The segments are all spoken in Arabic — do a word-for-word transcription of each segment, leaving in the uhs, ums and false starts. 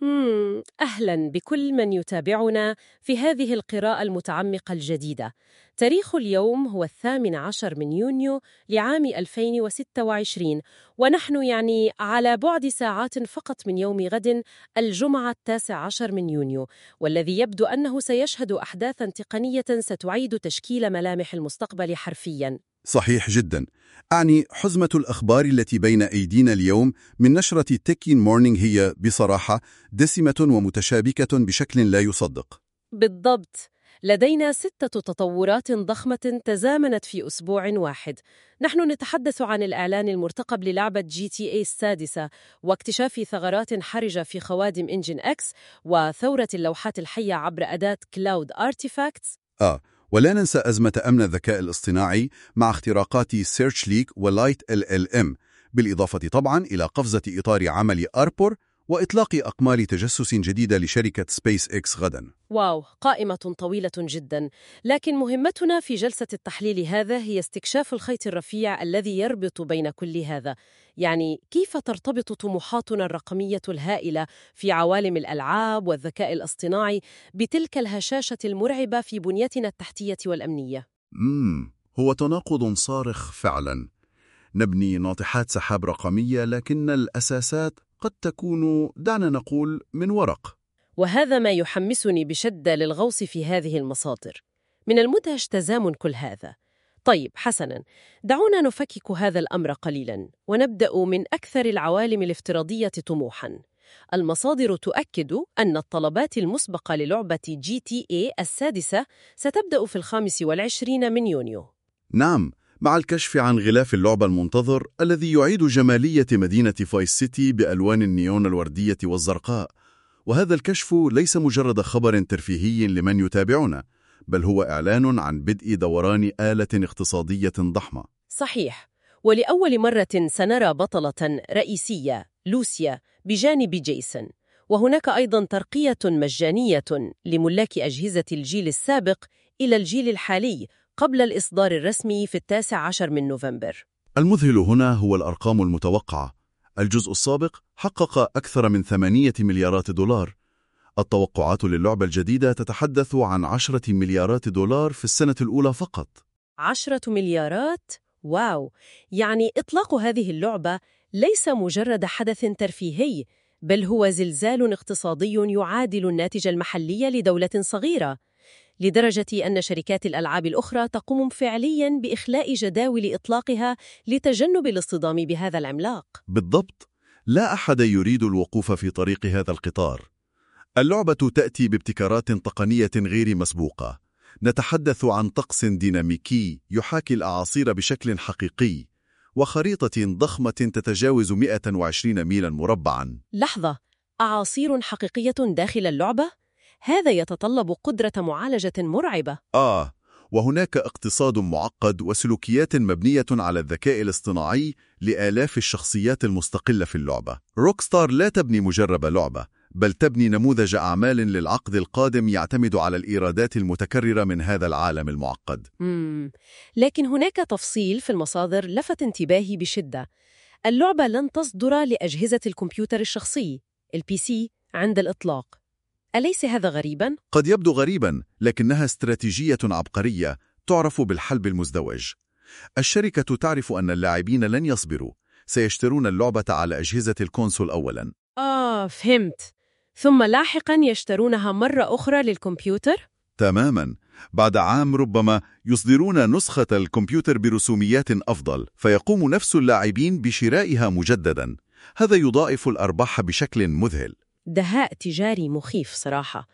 مم، أهلاً بكل من يتابعنا في هذه القراءة المتعمقة الجديدة. تاريخ اليوم هو الثامن عشر من يونيو لعام ألفين وستة وعشرين، ونحن يعني على بعد ساعات فقط من يوم غد الجمعة التاسع عشر من يونيو، والذي يبدو أنه سيشهد أحداثاً تقنية ستعيد تشكيل ملامح المستقبل حرفياً. صحيح جدا. أعني حزمة الأخبار التي بين أيدينا اليوم من نشرة تكين مورنينغ هي بصراحة دسمة ومتشابكة بشكل لا يصدق. بالضبط، لدينا ستة تطورات ضخمة تزامنت في أسبوع واحد. نحن نتحدث عن الإعلان المرتقب للعبة جي تي إيه السادسة، واكتشاف ثغرات حرجة في خوادم إنجن إكس، وثورة اللوحات الحية عبر أداة كلاود آرتيفاكتس. آه ولا ننسى أزمة أمن الذكاء الاصطناعي مع اختراقات سيرش ليك ولايت ال ال ام، بالإضافة طبعا إلى قفزة إطار عمل أربور وإطلاق أقمار تجسس جديدة لشركة سبيس إكس غدا. واو، قائمة طويلة جدا، لكن مهمتنا في جلسة التحليل هذا هي استكشاف الخيط الرفيع الذي يربط بين كل هذا. يعني كيف ترتبط طموحاتنا الرقمية الهائلة في عوالم الألعاب والذكاء الاصطناعي بتلك الهشاشة المرعبة في بنيتنا التحتية والأمنية؟ مم. هو تناقض صارخ فعلا. نبني ناطحات سحاب رقمية لكن الأساسات قد تكون، دعنا نقول، من ورق. وهذا ما يحمسني بشدة للغوص في هذه المصادر. من المدهش تزامن كل هذا. طيب حسناً، دعونا نفكك هذا الأمر قليلاً ونبدأ من أكثر العوالم الافتراضية طموحاً. المصادر تؤكد أن الطلبات المسبقة للعبة جي تي إيه السادسة ستبدأ في الخامس والعشرين من يونيو. نعم، مع الكشف عن غلاف اللعبة المنتظر الذي يعيد جمالية مدينة فايس سيتي بألوان النيون الوردية والزرقاء. وهذا الكشف ليس مجرد خبر ترفيهي لمن يتابعنا، بل هو إعلان عن بدء دوران آلة اقتصادية ضخمة. صحيح، ولأول مرة سنرى بطلة رئيسية، لوسيا، بجانب جيسون. وهناك أيضاً ترقية مجانية لملاك أجهزة الجيل السابق إلى الجيل الحالي قبل الإصدار الرسمي في التاسع عشر من نوفمبر. المذهل هنا هو الأرقام المتوقعة. الجزء السابق حقق أكثر من ثمانية مليارات دولار. التوقعات للعبة الجديدة تتحدث عن عشرة مليارات دولار في السنة الأولى فقط. عشرة مليارات؟ واو! يعني إطلاق هذه اللعبة ليس مجرد حدث ترفيهي، بل هو زلزال اقتصادي يعادل الناتج المحلي لدولة صغيرة، لدرجة أن شركات الألعاب الأخرى تقوم فعلياً بإخلاء جداول إطلاقها لتجنب الاصطدام بهذا العملاق. بالضبط، لا أحد يريد الوقوف في طريق هذا القطار. اللعبة تأتي بابتكارات تقنية غير مسبوقة. نتحدث عن طقس ديناميكي يحاكي الأعاصير بشكل حقيقي، وخريطة ضخمة تتجاوز مئة وعشرين ميلا مربعاً. لحظة، أعاصير حقيقية داخل اللعبة؟ هذا يتطلب قدرة معالجة مرعبة. آه، وهناك اقتصاد معقد وسلوكيات مبنية على الذكاء الاصطناعي لآلاف الشخصيات المستقلة في اللعبة. روكستار لا تبني مجرد لعبة، بل تبني نموذج أعمال للعقد القادم يعتمد على الإيرادات المتكررة من هذا العالم المعقد. مم. لكن هناك تفصيل في المصادر لفت انتباهي بشدة. اللعبة لن تصدر لأجهزة الكمبيوتر الشخصي البي سي عند الإطلاق. أليس هذا غريباً؟ قد يبدو غريباً، لكنها استراتيجية عبقرية تعرف بالحلب المزدوج. الشركة تعرف أن اللاعبين لن يصبروا، سيشترون اللعبة على أجهزة الكونسول أولاً. آه، فهمت. ثم لاحقاً يشترونها مرة أخرى للكمبيوتر؟ تماماً. بعد عام ربما يصدرون نسخة الكمبيوتر برسوميات أفضل، فيقوم نفس اللاعبين بشرائها مجدداً. هذا يضاعف الأرباح بشكل مذهل. دهاء تجاري مخيف صراحة.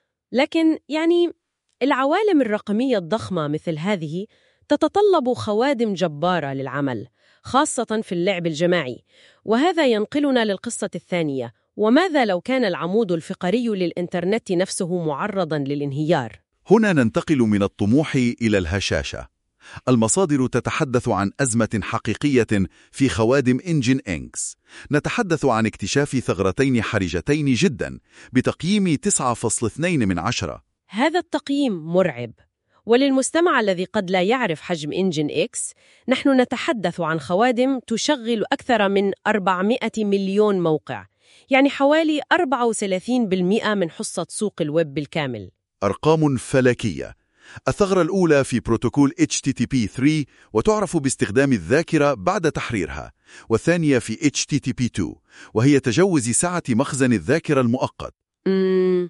لكن يعني العوالم الرقمية الضخمة مثل هذه تتطلب خوادم جبارة للعمل، خاصة في اللعب الجماعي. وهذا ينقلنا للقصة الثانية. وماذا لو كان العمود الفقري للإنترنت نفسه معرضاً للانهيار؟ هنا ننتقل من الطموح إلى الهشاشة. المصادر تتحدث عن أزمة حقيقية في خوادم إنجن إنكس. نتحدث عن اكتشاف ثغرتين حرجتين جدا بتقييم تسعة فاصلة اثنين من عشرة. هذا التقييم مرعب. وللمستمع الذي قد لا يعرف حجم إنجن إكس، نحن نتحدث عن خوادم تشغل أكثر من أربعمائة مليون موقع، يعني حوالي أربعة وثلاثين بالمئة من حصة سوق الويب بالكامل. أرقام فلكية. الثغرة الأولى في بروتوكول إتش تي تي بي ثري وتعرف باستخدام الذاكرة بعد تحريرها، والثانية في إتش تي تي بي تو وهي تجاوز سعة مخزن الذاكرة المؤقت. مم.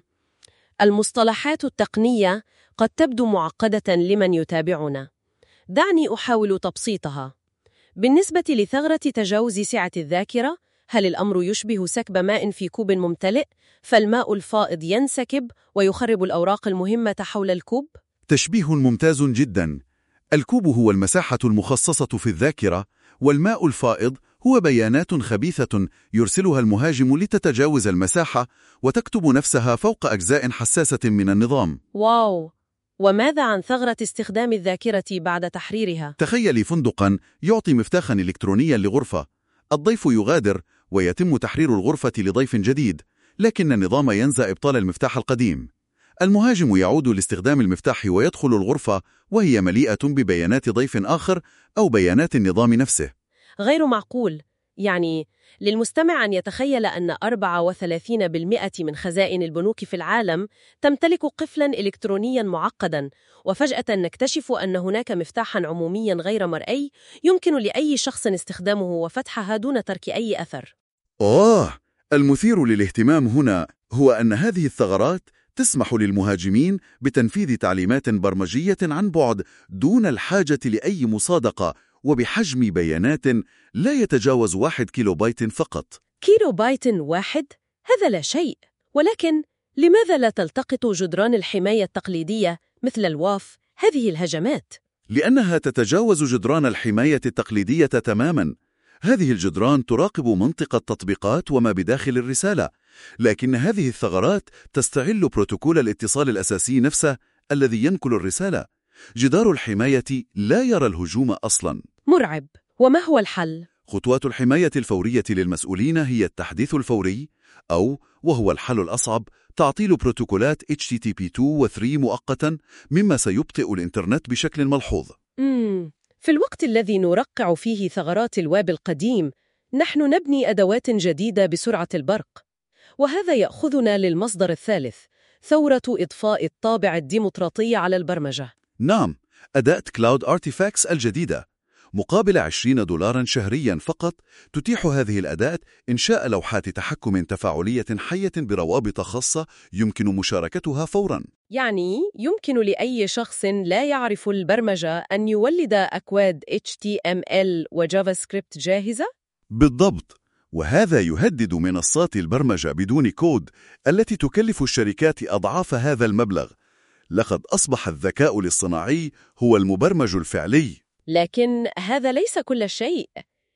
المصطلحات التقنية قد تبدو معقدة لمن يتابعنا. دعني أحاول تبسيطها. بالنسبة لثغرة تجاوز سعة الذاكرة، هل الأمر يشبه سكب ماء في كوب ممتلئ، فالماء الفائض ينسكب ويخرب الأوراق المهمة حول الكوب؟ تشبيه ممتاز جدا. الكوب هو المساحة المخصصة في الذاكرة، والماء الفائض هو بيانات خبيثة يرسلها المهاجم لتتجاوز المساحة وتكتب نفسها فوق أجزاء حساسة من النظام. واو! وماذا عن ثغرة استخدام الذاكرة بعد تحريرها؟ تخيلي فندقاً يعطي مفتاحاً إلكترونياً لغرفة. الضيف يغادر ويتم تحرير الغرفة لضيف جديد، لكن النظام ينسى إبطال المفتاح القديم. المهاجم يعود لاستخدام المفتاح ويدخل الغرفة وهي مليئة ببيانات ضيف آخر أو بيانات النظام نفسه. غير معقول. يعني للمستمع أن يتخيل أن أربعة وثلاثين بالمئة من خزائن البنوك في العالم تمتلك قفلاً إلكترونياً معقداً، وفجأة نكتشف أن هناك مفتاحاً عمومياً غير مرئي يمكن لأي شخص استخدامه وفتحها دون ترك أي أثر. آه، المثير للاهتمام هنا هو أن هذه الثغرات تسمح للمهاجمين بتنفيذ تعليمات برمجية عن بعد دون الحاجة لأي مصادقة، وبحجم بيانات لا يتجاوز واحد كيلو بايت فقط. كيلو بايت واحد؟ هذا لا شيء. ولكن لماذا لا تلتقط جدران الحماية التقليدية مثل الواف هذه الهجمات؟ لأنها تتجاوز جدران الحماية التقليدية تماماً. هذه الجدران تراقب منطقة التطبيقات وما بداخل الرسالة، لكن هذه الثغرات تستغل بروتوكول الاتصال الأساسي نفسه الذي ينقل الرسالة. جدار الحماية لا يرى الهجوم أصلاً. مرعب. وما هو الحل؟ خطوات الحماية الفورية للمسؤولين هي التحديث الفوري، أو وهو الحل الأصعب تعطيل بروتوكولات إتش تي تي بي تو و ثري مؤقتاً، مما سيبطئ الإنترنت بشكل ملحوظ. مم. في الوقت الذي نرقع فيه ثغرات الويب القديم، نحن نبني أدوات جديدة بسرعة البرق. وهذا يأخذنا للمصدر الثالث، ثورة إضفاء الطابع الديمقراطي على البرمجة. نعم، أداة كلاود أرتيفاكس الجديدة. مقابل عشرين دولاراً شهرياً فقط، تتيح هذه الأداة إنشاء لوحات تحكم تفاعلية حية بروابط خاصة يمكن مشاركتها فوراً. يعني يمكن لأي شخص لا يعرف البرمجة أن يولد أكواد إتش تي إم إل وجافا سكريبت جاهزة؟ بالضبط، وهذا يهدد منصات البرمجة بدون كود التي تكلف الشركات أضعاف هذا المبلغ. لقد أصبح الذكاء الاصطناعي هو المبرمج الفعلي. لكن هذا ليس كل شيء.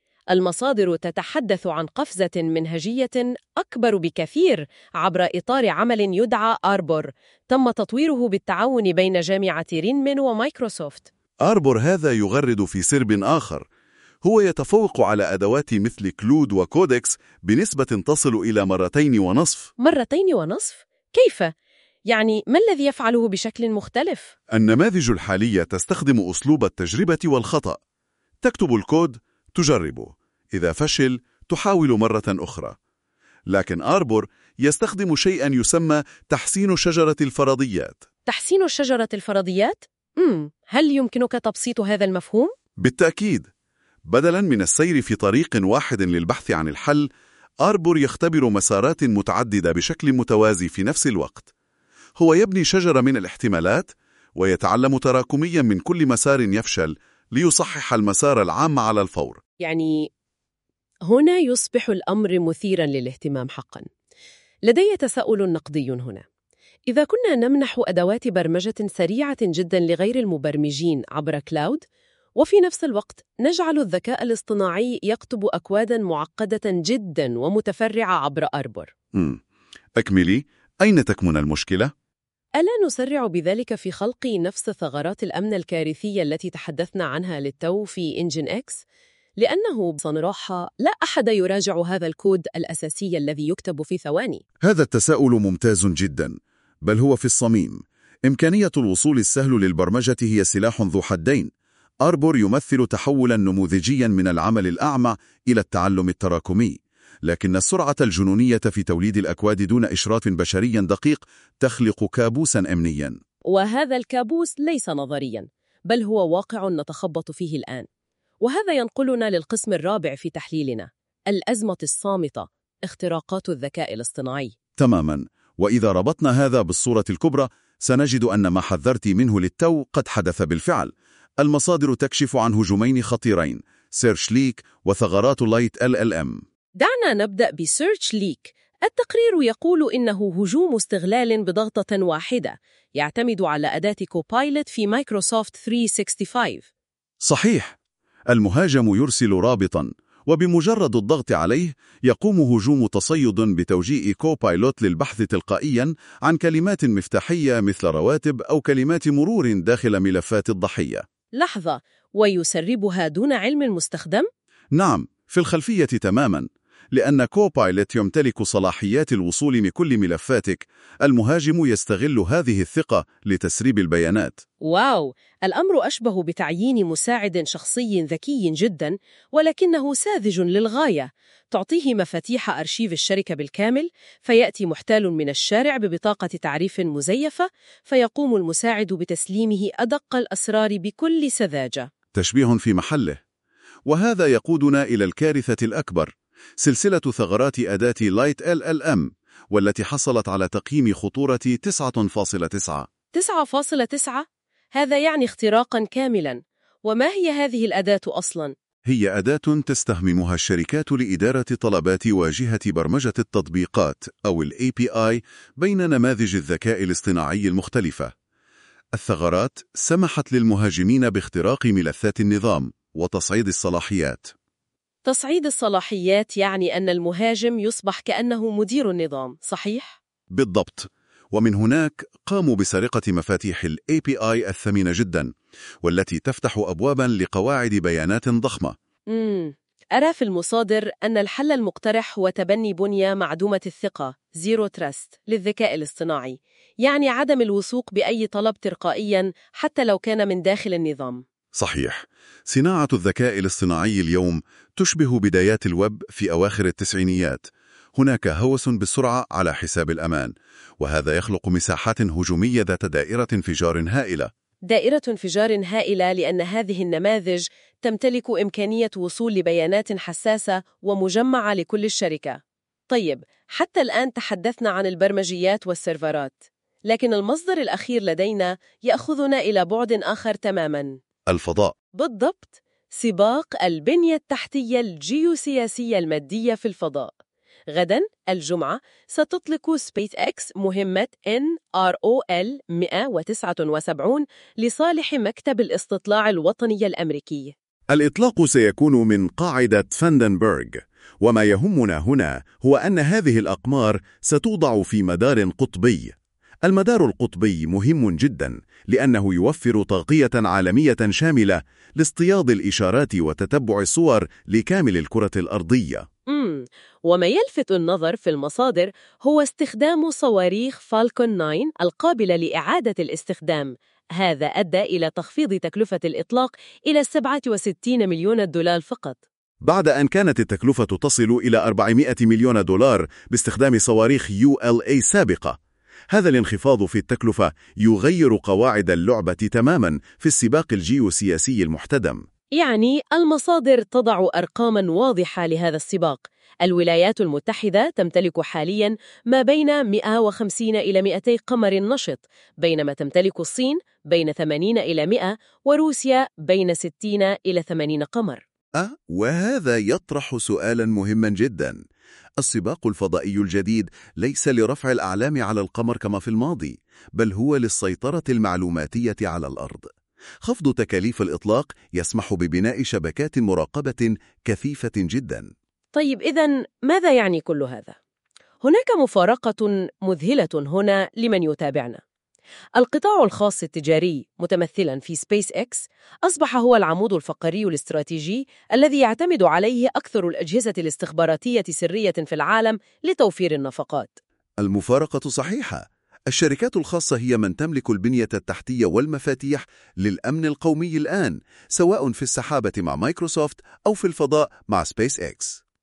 المصادر تتحدث عن قفزة منهجية أكبر بكثير عبر إطار عمل يدعى آربور، تم تطويره بالتعاون بين جامعة رينمن ومايكروسوفت. آربور هذا يغرد في سرب آخر. هو يتفوق على أدوات مثل كلود وكودكس بنسبة تصل إلى مرتين ونصف. مرتين ونصف؟ كيف؟ يعني ما الذي يفعله بشكل مختلف؟ النماذج الحالية تستخدم أسلوب التجربة والخطأ. تكتب الكود، تجربه، إذا فشل تحاول مرة أخرى. لكن آربور يستخدم شيئاً يسمى تحسين شجرة الفرضيات. تحسين شجرة الفرضيات؟ مم. هل يمكنك تبسيط هذا المفهوم؟ بالتأكيد. بدلاً من السير في طريق واحد للبحث عن الحل، آربور يختبر مسارات متعددة بشكل متوازي في نفس الوقت. هو يبني شجرة من الاحتمالات ويتعلم تراكمياً من كل مسار يفشل ليصحح المسار العام على الفور. يعني هنا يصبح الأمر مثيراً للاهتمام حقاً. لدي تساؤل نقدي هنا. إذا كنا نمنح أدوات برمجة سريعة جداً لغير المبرمجين عبر كلاود، وفي نفس الوقت نجعل الذكاء الاصطناعي يكتب أكواداً معقدة جداً ومتفرعة عبر آربور. مم. أكملي، أين تكمن المشكلة؟ ألا نسرع بذلك في خلق نفس ثغرات الأمن الكارثية التي تحدثنا عنها للتو في إنجن إكس؟ لأنه بصراحة لا أحد يراجع هذا الكود الأساسي الذي يكتب في ثواني. هذا التساؤل ممتاز جدا، بل هو في الصميم. إمكانية الوصول السهل للبرمجة هي سلاح ذو حدين. آربور يمثل تحولا نموذجيا من العمل الأعمى إلى التعلم التراكمي. لكن السرعة الجنونية في توليد الأكواد دون إشراف بشري دقيق تخلق كابوسا أمنيا. وهذا الكابوس ليس نظرياً، بل هو واقع نتخبط فيه الآن. وهذا ينقلنا للقسم الرابع في تحليلنا، الأزمة الصامتة، اختراقات الذكاء الاصطناعي. تماماً، وإذا ربطنا هذا بالصورة الكبرى سنجد أن ما حذرت منه للتو قد حدث بالفعل. المصادر تكشف عن هجومين خطيرين، سيرش ليك وثغرات لايت إل إل إم. دعنا نبدأ بسيرش ليك. التقرير يقول إنه هجوم استغلال بضغطة واحدة يعتمد على أداة كوبايلوت في مايكروسوفت ثلاثمئة وخمسة وستين. صحيح، المهاجم يرسل رابطاً، وبمجرد الضغط عليه يقوم هجوم تصيد بتوجيه كوبايلوت للبحث تلقائياً عن كلمات مفتاحية مثل رواتب أو كلمات مرور داخل ملفات الضحية. لحظة، ويسربها دون علم المستخدم؟ نعم، في الخلفية تماماً. لأن كوبايلوت يمتلك صلاحيات الوصول من كل ملفاتك، المهاجم يستغل هذه الثقة لتسريب البيانات. واو، الأمر أشبه بتعيين مساعد شخصي ذكي جدا، ولكنه ساذج للغاية. تعطيه مفاتيح أرشيف الشركة بالكامل، فيأتي محتال من الشارع ببطاقة تعريف مزيفة، فيقوم المساعد بتسليمه أدق الأسرار بكل سذاجة. تشبيه في محله. وهذا يقودنا إلى الكارثة الأكبر، سلسلة ثغرات أداة لايت إل إل إم، والتي حصلت على تقييم خطورة تسعة فاصلة تسعة. تسعة فاصلة تسعة؟ هذا يعني اختراقاً كاملاً. وما هي هذه الأداة أصلاً؟ هي أداة تستخدمها الشركات لإدارة طلبات واجهة برمجة التطبيقات أو ال إيه بي آي بين نماذج الذكاء الاصطناعي المختلفة. الثغرات سمحت للمهاجمين باختراق ملفات النظام وتصعيد الصلاحيات. تصعيد الصلاحيات يعني أن المهاجم يصبح كأنه مدير النظام، صحيح؟ بالضبط. ومن هناك قاموا بسرقة مفاتيح ال إيه بي آي الثمينة جدا، والتي تفتح أبوابا لقواعد بيانات ضخمة. مم. أرى في المصادر أن الحل المقترح هو تبني بنية معدومة الثقة زيرو تراست للذكاء الاصطناعي، يعني عدم الوثوق بأي طلب تلقائيا حتى لو كان من داخل النظام. صحيح. صناعة الذكاء الاصطناعي اليوم تشبه بدايات الويب في أواخر التسعينيات. هناك هوس بالسرعة على حساب الأمان، وهذا يخلق مساحات هجومية ذات دائرة انفجار هائلة. دائرة انفجار هائلة لأن هذه النماذج تمتلك إمكانية وصول لبيانات حساسة ومجمعة لكل الشركة. طيب، حتى الآن تحدثنا عن البرمجيات والسيرفرات، لكن المصدر الأخير لدينا يأخذنا إلى بعد آخر تماماً. الفضاء. بالضبط، سباق البنية التحتية الجيوسياسية المادية في الفضاء. غداً الجمعة ستطلق سبيس إكس مهمة إن آر أو إل مئة وتسعة وسبعين لصالح مكتب الاستطلاع الوطني الأمريكي. الإطلاق سيكون من قاعدة فاندنبرغ، وما يهمنا هنا هو أن هذه الأقمار ستوضع في مدار قطبي. المدار القطبي مهم جدا لأنه يوفر تغطية عالمية شاملة لاصطياد الإشارات وتتبع الصور لكامل الكرة الأرضية. مم. وما يلفت النظر في المصادر هو استخدام صواريخ فالكون تسعة القابلة لإعادة الاستخدام. هذا أدى إلى تخفيض تكلفة الإطلاق إلى سبعة وستين مليون دولار فقط، بعد أن كانت التكلفة تصل إلى أربعمائة مليون دولار باستخدام صواريخ يو إل إيه سابقة. هذا الانخفاض في التكلفة يغير قواعد اللعبة تماماً في السباق الجيوسياسي المحتدم. يعني المصادر تضع أرقاماً واضحة لهذا السباق. الولايات المتحدة تمتلك حالياً ما بين مئة وخمسين إلى مئتي قمر نشط، بينما تمتلك الصين بين ثمانين إلى مئة، وروسيا بين ستين إلى ثمانين قمر. أه وهذا يطرح سؤالاً مهماً جداً. السباق الفضائي الجديد ليس لرفع الأعلام على القمر كما في الماضي، بل هو للسيطرة المعلوماتية على الأرض. خفض تكاليف الإطلاق يسمح ببناء شبكات مراقبة كثيفة جدا. طيب، إذن ماذا يعني كل هذا؟ هناك مفارقة مذهلة هنا لمن يتابعنا. القطاع الخاص التجاري متمثلاً في سبيس إكس أصبح هو العمود الفقري الاستراتيجي الذي يعتمد عليه أكثر الأجهزة الاستخباراتية سرية في العالم لتوفير النفقات. المفارقة صحيحة. الشركات الخاصة هي من تملك البنية التحتية والمفاتيح للأمن القومي الآن، سواء في السحابة مع مايكروسوفت أو في الفضاء مع سبيس إكس.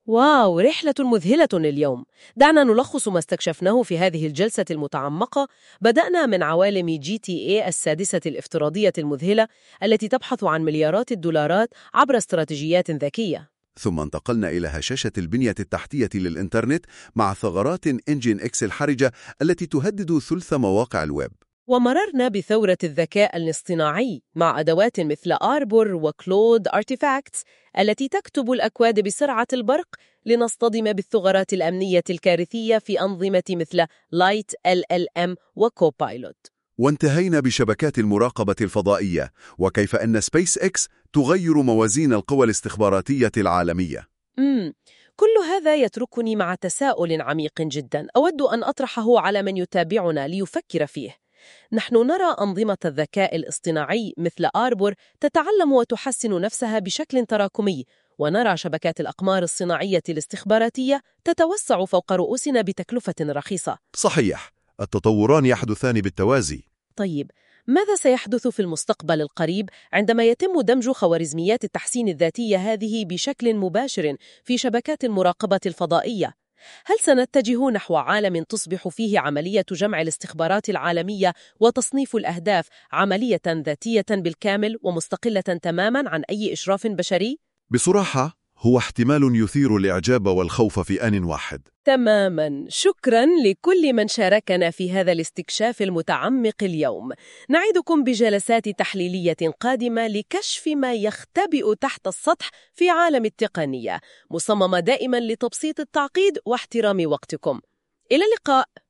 واو، رحلة مذهلة اليوم. دعنا نلخص ما استكشفناه في هذه الجلسة المتعمقة. بدأنا من عوالم جي تي إيه السادسة الافتراضية المذهلة التي تبحث عن مليارات الدولارات عبر استراتيجيات ذكية. ثم انتقلنا إلى هشاشة البنية التحتية للإنترنت مع ثغرات إنجين إكس الحرجة التي تهدد ثلث مواقع الويب. ومررنا بثورة الذكاء الاصطناعي مع أدوات مثل آربور وكلود أرتيفاكتس التي تكتب الأكواد بسرعة البرق لنصطدم بالثغرات الأمنية الكارثية في أنظمة مثل لايت إل إل إم وكوبايلوت. وانتهينا بشبكات المراقبة الفضائية وكيف أن سبيس إكس تغير موازين القوى الاستخباراتية العالمية. مم. كل هذا يتركني مع تساؤل عميق جدا أود أن أطرحه على من يتابعنا ليفكر فيه. نحن نرى أنظمة الذكاء الاصطناعي مثل آربور تتعلم وتحسن نفسها بشكل تراكمي، ونرى شبكات الأقمار الصناعية الاستخباراتية تتوسع فوق رؤوسنا بتكلفة رخيصة. صحيح، التطوران يحدثان بالتوازي. طيب، ماذا سيحدث في المستقبل القريب عندما يتم دمج خوارزميات التحسين الذاتية هذه بشكل مباشر في شبكات المراقبة الفضائية؟ هل سنتجه نحو عالم تصبح فيه عملية جمع الاستخبارات العالمية وتصنيف الأهداف عملية ذاتية بالكامل ومستقلة تماماً عن أي إشراف بشري؟ بصراحة هو احتمال يثير الإعجاب والخوف في آن واحد. تماماً. شكراً لكل من شاركنا في هذا الاستكشاف المتعمق اليوم. نعدكم بجلسات تحليلية قادمة لكشف ما يختبئ تحت السطح في عالم التقنية، مصممة دائماً لتبسيط التعقيد واحترام وقتكم. إلى اللقاء.